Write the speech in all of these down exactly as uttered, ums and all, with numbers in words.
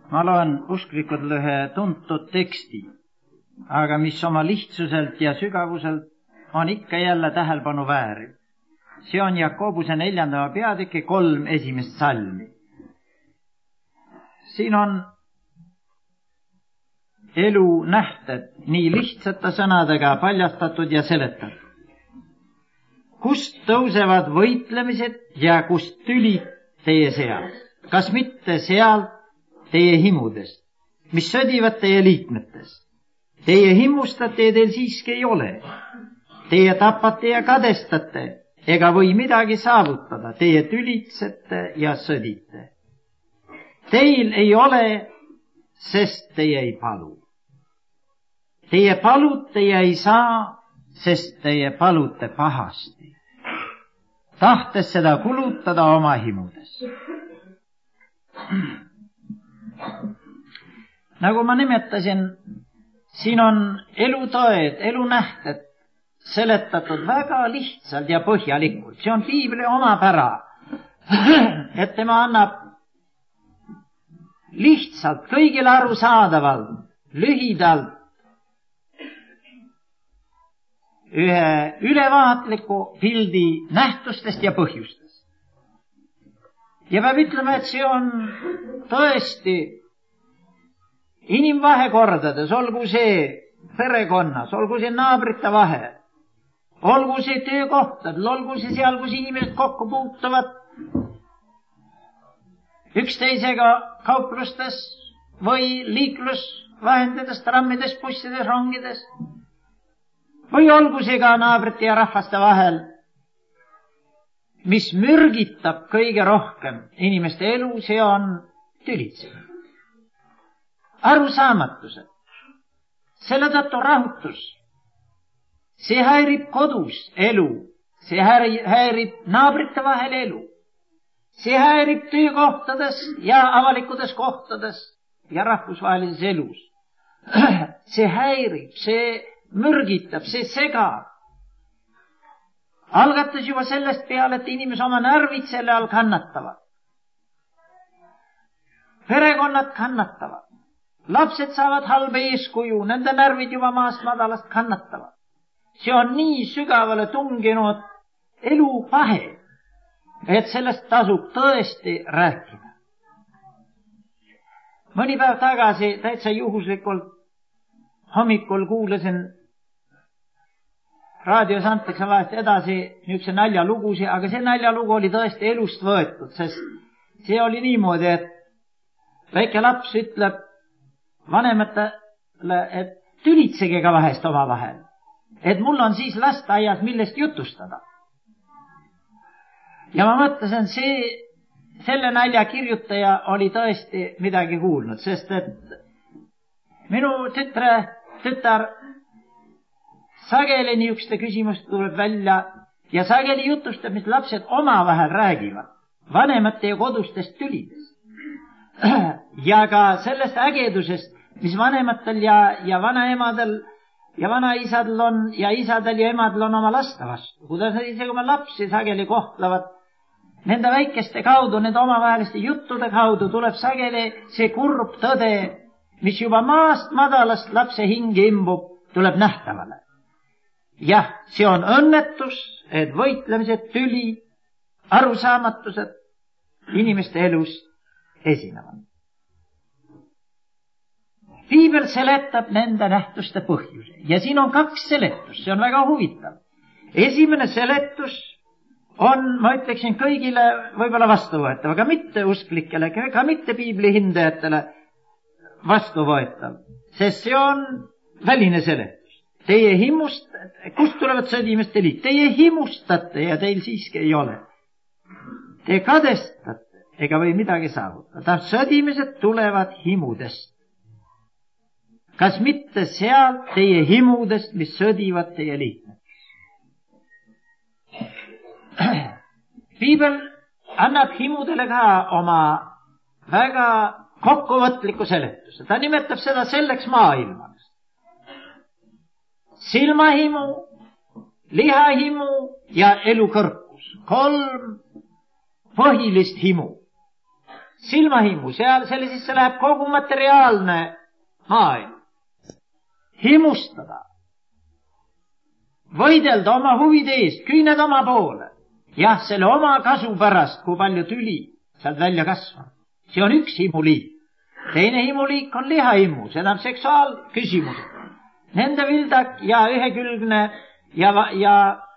ma loen usklikult ühe tuntud teksti, aga mis oma lihtsuselt ja sügavuselt on ikka jälle tähelepanu vääriv. See on Jakobuse neljandama peatüki kolm esimest salmi. Siin on elu nähted nii lihtsate sõnadega paljastatud ja seletatud. Kust tõusevad võitlemised ja kust tülid teie seas? Kas mitte sealt teie himudest, mis sõdivad teie liikmetest? Teie himustate ja teil siiski ei ole. Teie tapate ja kadestate, ega või midagi saavutada. Teie tülitsete ja sõdite. Teil ei ole, sest teie ei palu. Teie palute ja ei saa, sest teie palute pahasti, tahtes seda kulutada oma himudes. Nagu ma nimetasin, siin on elutõed, elunähted seletatud väga lihtsalt ja põhjalikult. See on piibli omapära, et tema annab lihtsalt, kõigile arusaadavalt, lühidalt ühe ülevaatliku pildi nähtustest ja põhjustest. Ja peab ütlema, et see on tõesti inimvahekordades, olgu see perekonnas, olgu see naabrite vahel, olgu see töökohtadel, olgu see seal, kus inimesed kokku puutuvad üksteisega kauplustes või liiklusvahendides, trammides, bussides, rongides, või olgu see ka naabrite ja rahvaste vahel, mis mürgitab kõige rohkem inimeste elu, see on tülitsemine, arusaamatused, selle tõttu rahutus. See häirib kodus elu, see häirib naabrite vahel elu, see häirib töökohtades ja avalikudes kohtades ja rahvusvahelises elus. See häirib, see mürgitab, see segab. Algates juba sellest peale, et inimese oma närvid selle all kannatavad. Perekonnad kannatavad. Lapsed saavad halba eeskuju, nende närvid juba maast madalast kannatavad. See on nii sügavale tunginud elupahe, et sellest tasub tõesti rääkida. Mõni päev tagasi täitsa juhuslikult hommikul kuulasin, raadios antakse vahest edasi niisuguse naljalugusi, aga see naljalugu oli tõesti elust võetud, sest see oli niimoodi, et väike laps ütleb vanematele, et tülitsege ka vahest oma vahel, et mul on siis lasteaias millest jutustada. Ja ma mõtlesin, see, selle nalja kirjutaja oli tõesti midagi kuulnud, sest et minu tütre, tütar sageli niisuguste küsimuste tuleb välja ja sageli jutustab, mis lapsed omavahel räägivad, vanemate ja kodustest tülidest. Ja ka sellest ägedusest, mis vanematel ja, ja vanaemadel ja vanaisadel on ja isadel ja emadel on oma laste vastu. Kuidas nad isegi oma lapsi sageli kohtlevad. Nende väikeste kaudu, nende omavaheliste juttude kaudu tuleb sageli see kurb tõde, mis juba maast madalast lapse hinge imbub, tuleb nähtavale. Jah, see on õnnetus, et võitlemised, tüli, arusaamatused inimeste elus esinevad. Piibel seletab nende nähtuste põhjuse ja siin on kaks seletust, see on väga huvitav. Esimene seletus on, ma ütleksin, kõigile võib-olla vastuvõetav, aga mitte usklikele, ka mitte piibli hindajatele vastuvõetav, sest see on väline seletus. Teie himustate, kust tulevad sõdimiste liit? Teie himustate ja teil siiski ei ole. Te kadestate, ega või midagi saavutada. Sõdimised tulevad himudest. Kas mitte sealt teie himudest, mis sõdivad teie liikmed? Piibel annab himudele ka oma väga kokkuvõtliku seletuse. Ta nimetab seda selleks maailmaks. Silmahimu, lihahimu ja elukõrkus. Kolm põhilist himu. silmahimu, seal selle sisse läheb kogu materiaalne maailm. Himustada, võidelda oma huvide eest, küüned oma poole. Jah, selle oma kasu pärast, kui palju tüli sealt välja kasvab. See on üks himuliik. Teine himuliik on lihahimu, see on seksuaalküsimus. Nende vildak ja ühekülgne ja, ja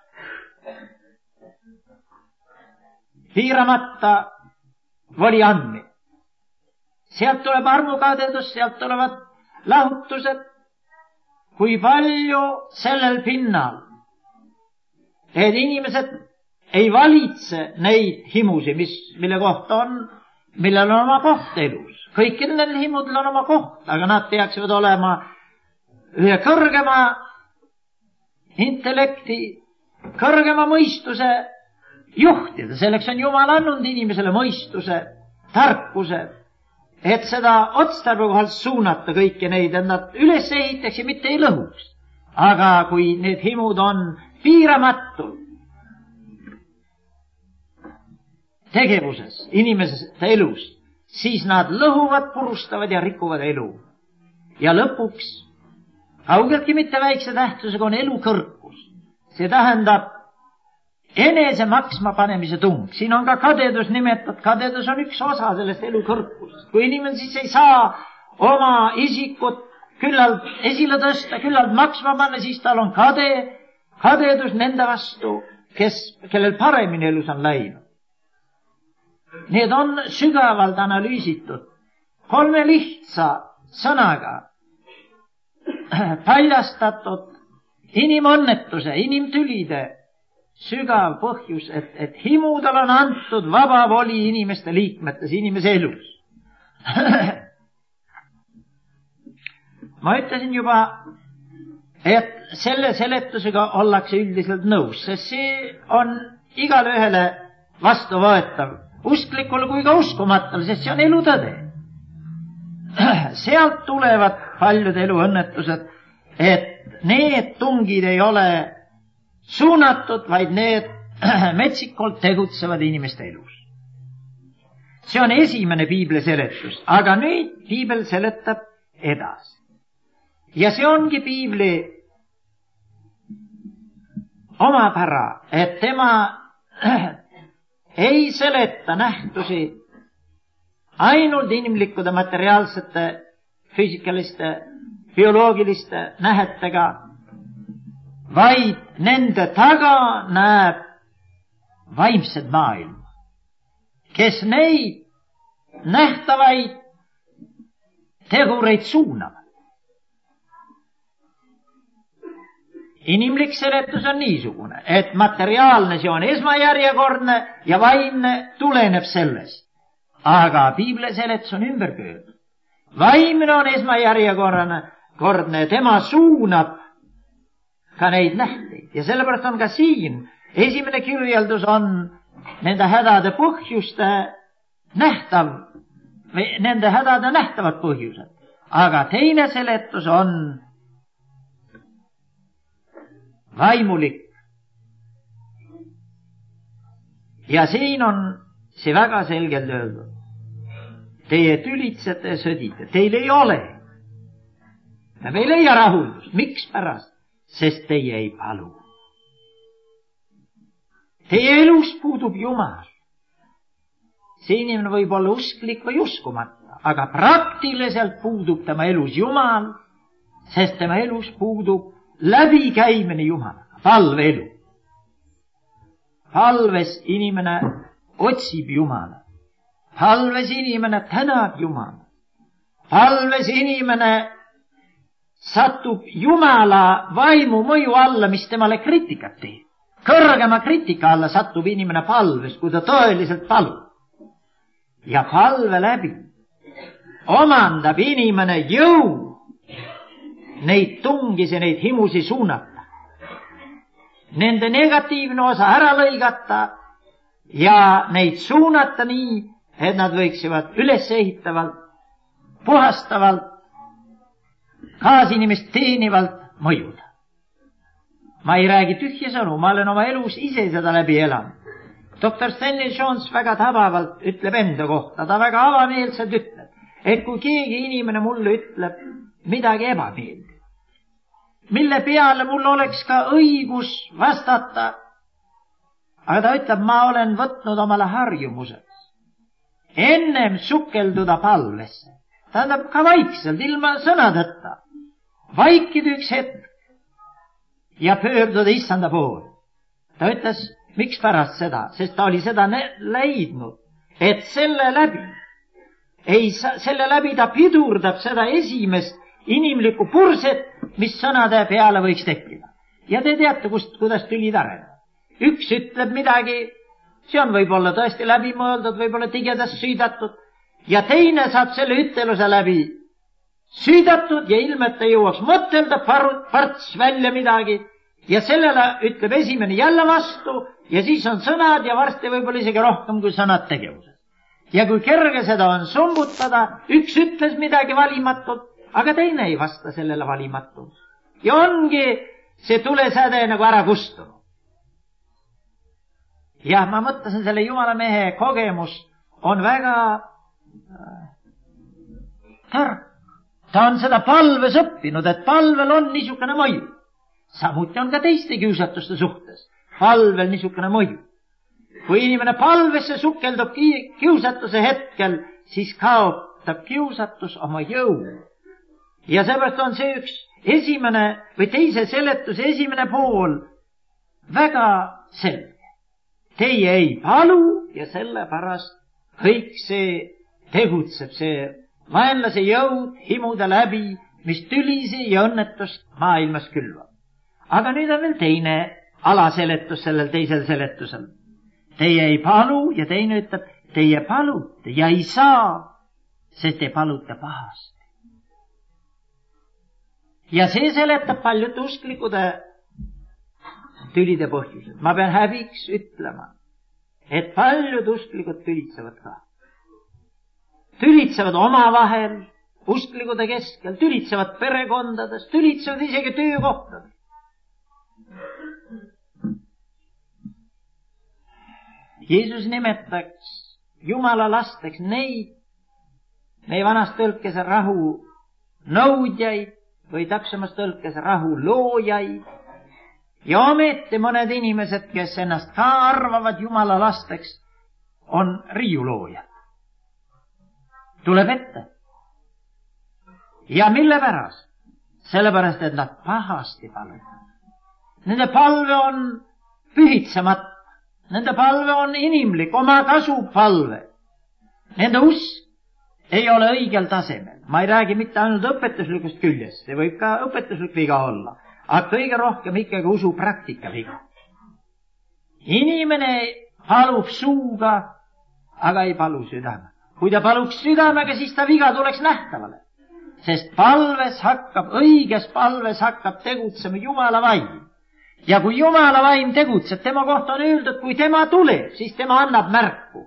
piiramata voli andmine. Sealt tuleb armukadedus, sealt tulevad lahutused. Kui palju sellel pinnal, et inimesed ei valitse neid himusi, mis, mille kohta on, millel on oma koht elus. Kõikidel himudel on oma koht, aga nad peaksid olema ühe kõrgema intellekti, kõrgema mõistuse juhtida. Selleks on Jumal andnud inimesele mõistuse, tarkuse, et seda otstarbekohalt suunata kõiki neid, et nad üles ehitaks ja mitte ei lõhuks. Aga kui need himud on piiramatud tegevuses, inimesest elus, siis nad lõhuvad, purustavad ja rikuvad elu. Ja lõpuks, kaugeltki mitte väikse tähtsusega, on elu kõrgus. See tähendab enese maksma panemise tung. Siin on ka kadedus nimetatud. Kadedus on üks osa sellest elu kõrgusest. Kui inimene siis ei saa oma isikut küllalt esile tõsta, küllalt maksma panna, siis tal on kade, kadedus nende vastu, kes, kellel paremini elus on läinud. Need on sügavalt analüüsitud. Kolme lihtsa sõnaga paljastatud inimõnnetuse, inimtülide sügav põhjus, et, et himudel on antud vaba voli inimeste liikmetes, inimese elus. Ma ütlesin juba, et selle seletusega ollakse üldiselt nõus, sest see on igale ühele vastuvõetav, usklikule kui ka uskumatule, sest see on elutõde. Sealt tulevad paljud eluõnnetused, et need tungid ei ole suunatud, vaid need metsikult tegutsevad inimeste elus. See on esimene piibli seletus, aga nüüd piibel seletab edasi. Ja see ongi piibli omapära, et tema ei seleta nähtusi ainult inimlikkude materiaalsete, füüsikaliste, bioloogiliste nähetega, vaid nende taga näeb vaimsed maailma, kes neid nähtavaid tegureid suunavad. Inimlik seletus on niisugune, et materiaalne see on esmajärjekordne ja vaimne tuleneb sellest. Aga piibli seletus on ümberpöördud. Vaimne on esmajärjekordne, kordne, tema suunab ka neid nähteid. Ja sellepärast on ka siin esimene kirjeldus on nende hädade põhjuste nähtav, või nende hädade nähtavad põhjused. Aga teine seletus on vaimulik. Ja siin on see väga selgelt öeldud. Teie tülitsete ja sõdite. Teil ei ole. Ja me ei leia rahuldust. Miks pärast? Sest teie ei palu. Teie elus puudub Jumal. See inimene võib olla usklik või uskumata, aga praktiliselt puudub tema elus Jumal, sest tema elus puudub läbikäimine Jumalaga, palveelu. Palves inimene otsib Jumala. Palves inimene tänab Jumala. Palves inimene satub Jumala vaimu mõju alla, mis temale kritikat teeb. Kõrgema kritika alla satub inimene palves, kui ta tõeliselt palub. Ja palve läbi omandab inimene jõu neid tungisi, neid himusi suunata. Nende negatiivne osa ära lõigata ja neid suunata nii, et nad võiksivad ülesehitavalt, puhastavalt, kaasinimest teenivalt mõjuda. Ma ei räägi tühja sõnu, ma olen oma elus ise seda läbi elanud. doktor Stanley Jones väga tabavalt ütleb enda kohta, ta väga avameelselt ütleb, et kui keegi inimene mulle ütleb midagi ebameeldiv, mille peale mul oleks ka õigus vastata, aga ta ütleb, ma olen võtnud omale harjumuseks ennem sukelduda palvesse, tähendab ka vaikselt, ilma sõnadeta, vaikida üks hetk ja pöörduda issanda poole. Ta ütles, miks pärast seda, sest ta oli seda leidnud, et selle läbi ei saa, selle läbi ta pidurdab seda esimest inimlikku purset, mis sõnade peale võiks tekkida. Ja te teate, kust, kuidas tülid areneb. Üks ütleb midagi, see on võib-olla tõesti läbi mõeldud, võib-olla tigedast süüdatud, ja teine saab selle üteluse läbi süüdatud ja ilmelt ei jõuaks mõtelda parts välja midagi, ja sellele ütleb esimene jälle vastu, ja siis on sõnad ja varsti võib-olla isegi rohkem kui sõnad tegevuses. Ja kui kerge seda on sumbutada, üks ütles midagi valimatult, aga teine ei vasta sellele valimatult. Ja ongi see tulesäde nagu ära kustunud. Jah, ma mõtlesin, selle Jumala mehe kogemus on väga äh, tark. Ta on seda palves õppinud, et palvel on niisugune mõju. Samuti on ka teiste kiusatuste suhtes palvel niisugune mõju. Kui inimene palvesse sukeldub kiusatuse hetkel, siis kaotab kiusatus oma jõu. Ja seepärast on see üks esimene või teise seletuse esimene pool väga selge. Teie ei palu ja sellepärast kõik see tegutseb, see vaenlase jõud himude läbi, mis tülisi ja õnnetust maailmas külvab. Aga nüüd on veel teine alaseletus sellel teisel seletusel. Teie ei palu ja teine ütleb, teie palute ja ei saa, sest te palute pahasti. Ja see seletab paljud usklikude tülide põhjused. Ma pean häbiks ütlema, et paljud usklikud tülitsevad ka. Tülitsevad omavahel, usklikude keskel, tülitsevad perekondades, tülitsevad isegi töökohtades. Jeesus nimetaks Jumala lasteks neid, meie vanas tõlkes rahu nõudjaid või täpsemas tõlkes rahu loojaid. Ja ometi mõned inimesed, kes ennast ka arvavad Jumala lasteks, on riiuloojad. Tuleb ette. Ja mille pärast? Sellepärast, et nad pahasti paluvad. Nende palve on pühitsemata. Nende palve on inimlik, oma kasu palve. Nende usk ei ole õigel tasemel. Ma ei räägi mitte ainult õpetuslikust küljest, see võib ka õpetuslik viga olla, aga kõige rohkem ikkagi usu praktika viga. Inimene palub suuga, aga ei palu südamega. Kui ta paluks südamega, siis ta viga tuleks nähtavale. Sest palves hakkab, õiges palves hakkab tegutsema Jumala vaim. Ja kui Jumala vaim tegutseb, tema kohta on öeldud, kui tema tuleb, siis tema annab märku.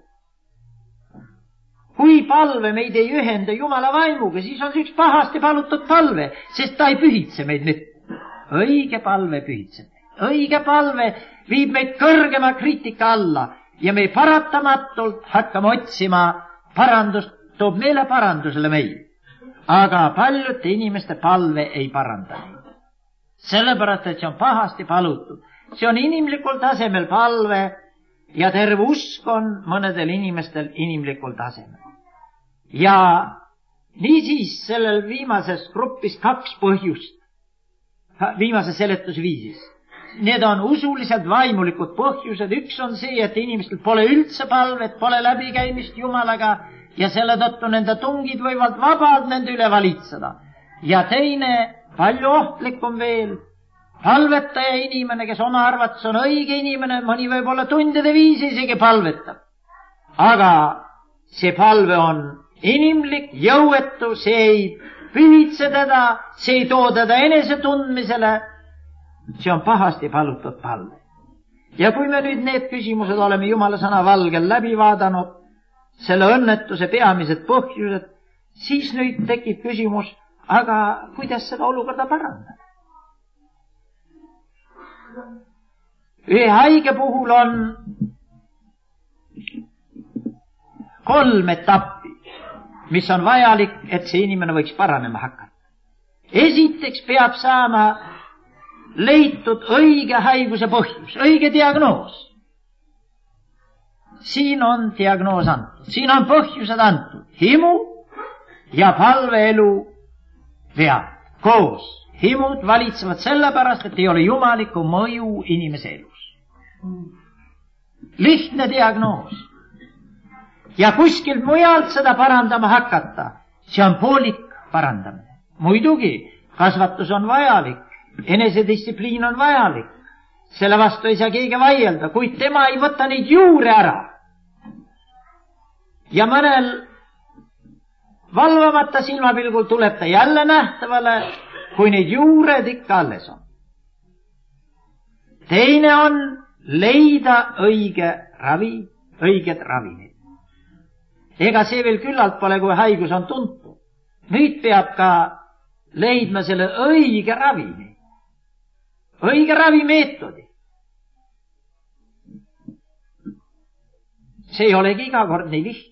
Kui palve meid ei ühenda Jumala vaimuga, siis on see üks pahasti palutud palve, sest ta ei pühitse meid nüüd. Õige palve pühitseb meid. Õige palve viib meid kõrgema kriitika alla ja me paratamatult hakkame otsima parandust, toob meile parandusele meil. Aga paljude inimeste palve ei paranda meid. Sellepärast, et see on pahasti palutud. See on inimlikul tasemel palve ja terve usk on mõnedel inimestel inimlikul tasemel. Ja niisiis sellel viimases grupis kaks põhjust, viimases seletusviisis. Need on usuliselt vaimulikud põhjused. Üks on see, et inimestel pole üldse palvet, pole läbikäimist Jumalaga ja selle tõttu nende tungid võivad vabalt nende üle valitseda. Ja teine, palju ohtlikum veel, palvetaja inimene, kes oma arvates on õige inimene, mõni võib-olla tundide viisi isegi palvetab. Aga see palve on inimlik, jõuetu, see ei pühitse teda, see ei too teda enesetundmisele, see on pahasti palutud palve. Ja kui me nüüd need küsimused oleme Jumala sõna valgel läbi vaadanud, selle õnnetuse peamised põhjused, siis nüüd tekib küsimus, aga kuidas seda olukorda parandada? Ühe haige puhul on kolm etappi, mis on vajalik, et see inimene võiks paranema hakata. Esiteks peab saama leitud õige haiguse põhjus, õige diagnoos. Siin on diagnoos antud, siin on põhjused antud, himu ja palveelu vead koos. Himud valitsevad sellepärast, et ei ole jumalikku mõju inimese elus. Lihtne diagnoos. Ja kuskilt mujalt seda parandama hakata, see on poolik parandamine. Muidugi, kasvatus on vajalik, enesedistsipliin on vajalik, selle vastu ei saa keegi vaielda, kuid tema ei võta neid juure ära. Ja mõnel valvamata silmapilgul tuleb ta jälle nähtavale, kui neid juured ikka alles on. Teine on leida õige ravi, õiged ravimid. Ega see veel küllalt pole, kui haigus on tuntud. Nüüd peab ka leidma selle õige ravimi, õige ravimeetodi. See ei olegi iga kord nii lihtne.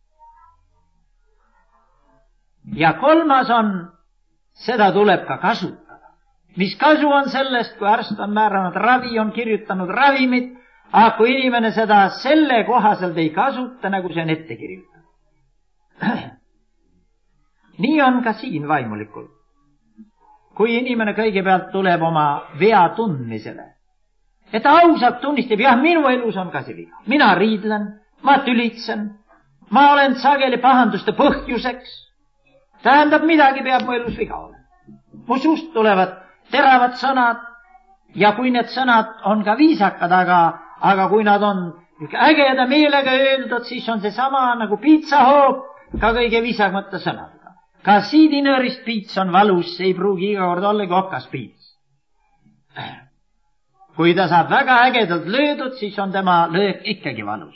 Ja kolmas on, seda tuleb ka kasutada. Mis kasu on sellest, kui arst on määranud ravi, on kirjutanud ravimid, aga kui inimene seda selle kohaselt ei kasuta, nagu see on ette kirjutatud. Nii on ka siin vaimulikul. Kui inimene kõigepealt tuleb oma vea tundmisele, et ta ausalt tunnistab, jah, minu elus on ka see viga. Mina riidlen, ma tülitsen, ma olen sageli pahanduste põhjuseks. Tähendab, midagi peab mu elus viga olema. Mu suust tulevad teravad sõnad ja kui need sõnad on ka viisakad, aga, aga kui nad on ägeda meelega öeldud, siis on see sama nagu piitsahoop ka kõige viisakamate sõnadega. Ka siidinöörist piits on valus, see ei pruugi iga kord ollagi okas piits. Kui ta saab väga ägedalt löödud, siis on tema löök ikkagi valus.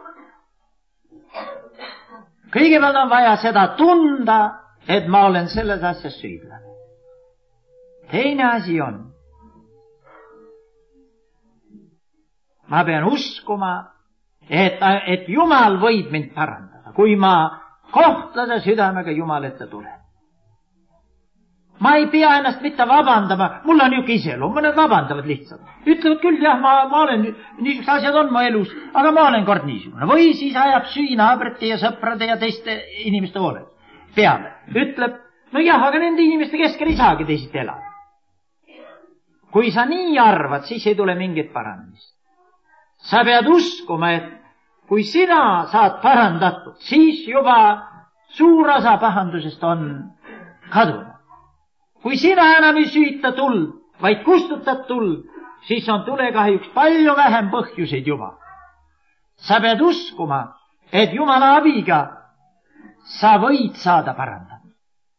Kõigepealt on vaja seda tunda, et ma olen selles asjas süüdlane. Teine asi on, ma pean uskuma, et, et Jumal võib mind parandada, kui ma kohtlase südamega Jumal ette tulen. Ma ei pea ennast mitte vabandama, mul on ju iseloom, mõned vabandavad lihtsalt. Ütlevad küll, jah, ma, ma olen, niisugused asjad on mu elus, aga ma olen kord niisugune. Või siis ajab süü naabrite ja sõprade ja teiste inimeste hooled peale. Ütleb, no jah, aga nende inimeste keskel ei saagi teised elada. Kui sa nii arvad, siis ei tule mingit parandamist. Sa pead uskuma, et kui sina saad parandatud, siis juba suur osa pahandusest on kadunud. Kui sina enam ei süüta tuld, vaid kustutad tuld, siis on tulekahjuks palju vähem põhjuseid juba. Sa pead uskuma, et Jumala abiga sa võid saada parandatud.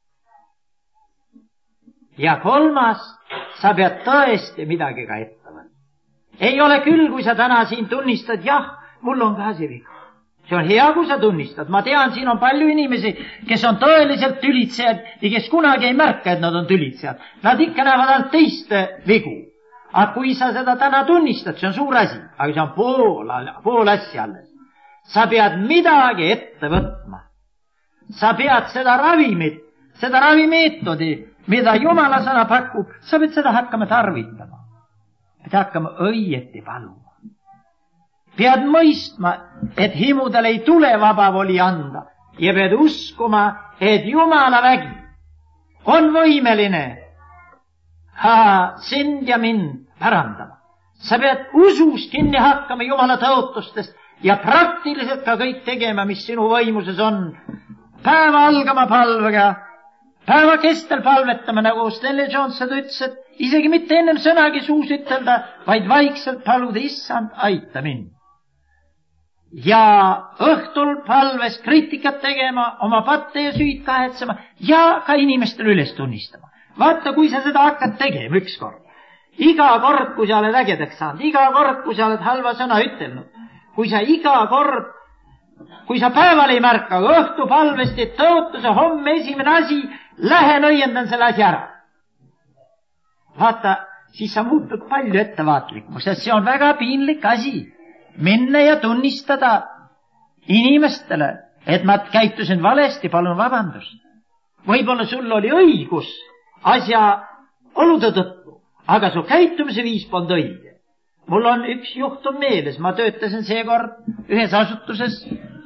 Ja kolmas, sa pead tõesti midagi ka ette võtma. Ei ole küll, kui sa täna siin tunnistad, jah, mul on ka see viga. See on hea, kui sa tunnistad. Ma tean, siin on palju inimesi, kes on tõeliselt tülitsejad ja kes kunagi ei märka, et nad on tülitsejad. Nad ikka näevad ainult teiste vigu. Aga kui sa seda täna tunnistad, see on suur asi, aga see on pool, pool asja alles. Sa pead midagi ette võtma. Sa pead seda ravimit, seda ravimeetodi, mida Jumala sõna pakub, sa pead seda hakkama tarvitama. Pead hakkama õieti paluma. Pead mõistma, et himudel ei tule vabavoli anda ja pead uskuma, et Jumala vägi on võimeline ha, sind ja mind parandama. Sa pead usus kinni hakkama Jumala tõotustest ja praktiliselt ka kõik tegema, mis sinu võimuses on. Päeva algama palvega, päeva kestel palvetama, nagu Stanley Jones seda ütles, et isegi mitte ennem sõnagi suus ütelda, vaid vaikselt paluda, issand, aita mind. Ja õhtul palves kriitikat tegema, oma patte ja süüd kahetsema ja ka inimestele üles tunnistama. Vaata, kui sa seda hakkad tegema ükskord. Iga kord, kui sa oled ägedaks saanud, iga kord, kui sa oled halva sõna ütelnud, kui sa iga kord, kui sa päeval ei märka, õhtu palvest, et tõotuse homme esimene asi, lähen õiendan selle asi ära. Vaata, siis sa muutud palju ettevaatlikuks, sest see on väga piinlik asi. Minna ja tunnistada inimestele, et ma käitusin valesti, palun vabandust. Võib-olla sul oli õigus asja olude tõttu, aga su käitumise viis polnud õige. Mul on üks juhtum meeles, ma töötasin seekord ühes asutuses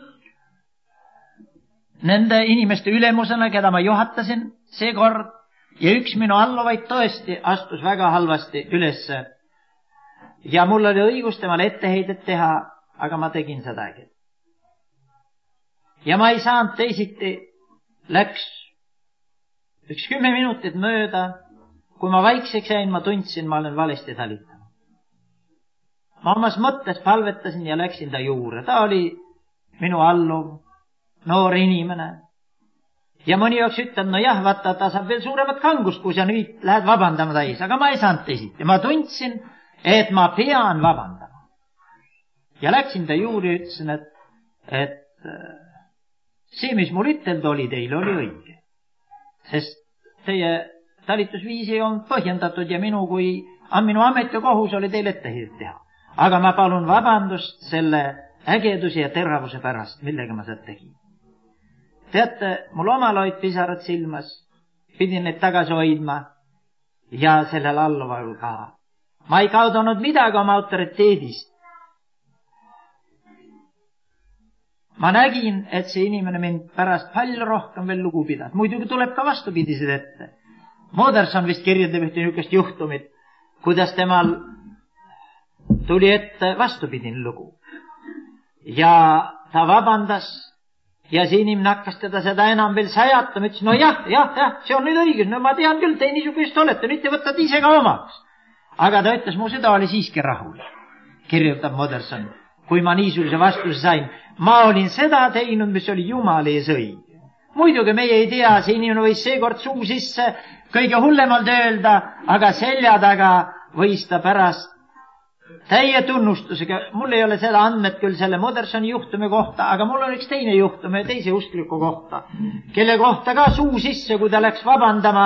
nende inimeste ülemusena, keda ma juhatasin seekord, ja üks minu alluvaid tõesti astus väga halvasti ülesse. Ja mul oli õigus temale etteheidet teha, aga ma tegin sedagi. Ja ma ei saanud teisiti, läks üks kümme minutit mööda, kui ma vaikseks jäin, ma tundsin, ma olen valesti talitanud. Ma omas mõttes palvetasin ja läksin ta juurde. Ta oli minu alluv, noor inimene. Ja mõni jaoks ütleb, no jah, vaata, ta saab veel suuremat kangust, kui sa nüüd lähed vabandama täis. Aga ma ei saanud teisiti. Ma tundsin, et ma pean vabandama. Ja läksin ta juurde ja ütlesin, et, et see, mis mul ütelda oli teile, oli õige. Sest teie talitusviis ei olnud põhjendatud ja minu kui minu amet ja kohus oli teile etteheidet teha. Aga ma palun vabandust selle ägeduse ja teravuse pärast, millega ma seda tegin. Teate, mul omal olid pisarad silmas, pidin neid tagasi hoidma ja sellel alluval ka. Ma ei kaotanud midagi oma autoriteedist. Ma nägin, et see inimene mind pärast palju rohkem veel lugu pidas. Muidugi tuleb ka vastupidised ette. Moderson vist kirjeldab ühte niisugust juhtumit, kuidas temal tuli ette vastupidine lugu. Ja ta vabandas ja see inimene hakkas teda seda enam veel sajatama, ütles, no jah, jah, jah, see on nüüd õigus, no ma tean küll, te niisugust olete, nüüd te võtate ise ka omaks. Aga ta ütles, mu süda oli siiski rahul, kirjutab Moderson, kui ma niisuguse vastuse sain. Ma olin seda teinud, mis oli Jumala ees õige. Muidugi meie ei tea, see inimene võis seekord suu sisse kõige hullemalt öelda, aga selja taga võis ta pärast täie tunnustusega. Mul ei ole seda andmet küll selle Modersoni juhtumi kohta, aga mul on üks teine juhtum ja teise uskliku kohta, kelle kohta ka suu sisse, kui ta läks vabandama,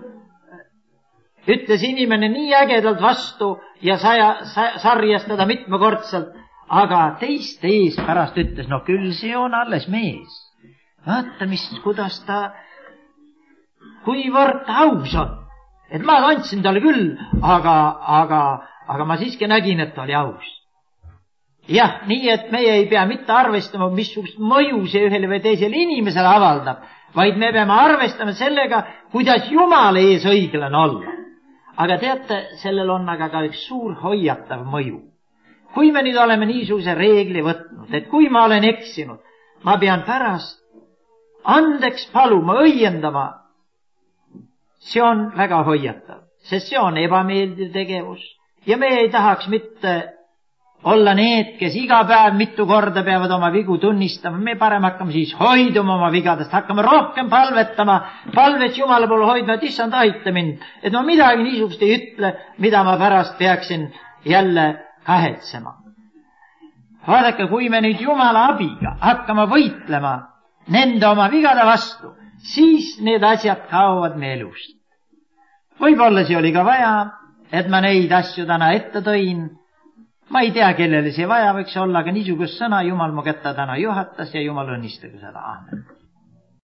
ütles inimene nii ägedalt vastu ja saja, sa, sarjas teda mitmekordselt, aga teiste ees pärast ütles, no küll see on alles mees. Vaata, mis, kuidas ta, kuivõrd aus on. Et ma andsin talle küll, aga, aga, aga ma siiski nägin, et ta oli aus. Jah, nii et meie ei pea mitte arvestama, missugust mõju see ühele või teisele inimesele avaldab, vaid me peame arvestama sellega, kuidas Jumala ees õiglane olla. Aga teate, sellel on aga ka üks suur hoiatav mõju. Kui me nüüd oleme niisuguse reegli võtnud, et kui ma olen eksinud, ma pean pärast andeks paluma, õiendama, see on väga hoiatav, sest see on ebameeldiv tegevus. Ja me ei tahaks mitte olla need, kes iga päev mitu korda peavad oma vigu tunnistama. Me parem hakkame siis hoiduma oma vigadest, hakkame rohkem palvetama, palvet Jumala poole hoidma, et issand, aita mind, et ma midagi niisugust ei ütle, mida ma pärast peaksin jälle kahetsema. Vaadake, kui me nüüd Jumala abiga hakkame võitlema nende oma vigade vastu, siis need asjad kaovad me elust. Võib-olla see oli ka vaja, et ma neid asju täna ette tõin. Ma ei tea, kellele see vaja võiks olla, aga niisugust sõna Jumal mu kätte täna juhatas ja Jumal õnnistagu seda. Aamen.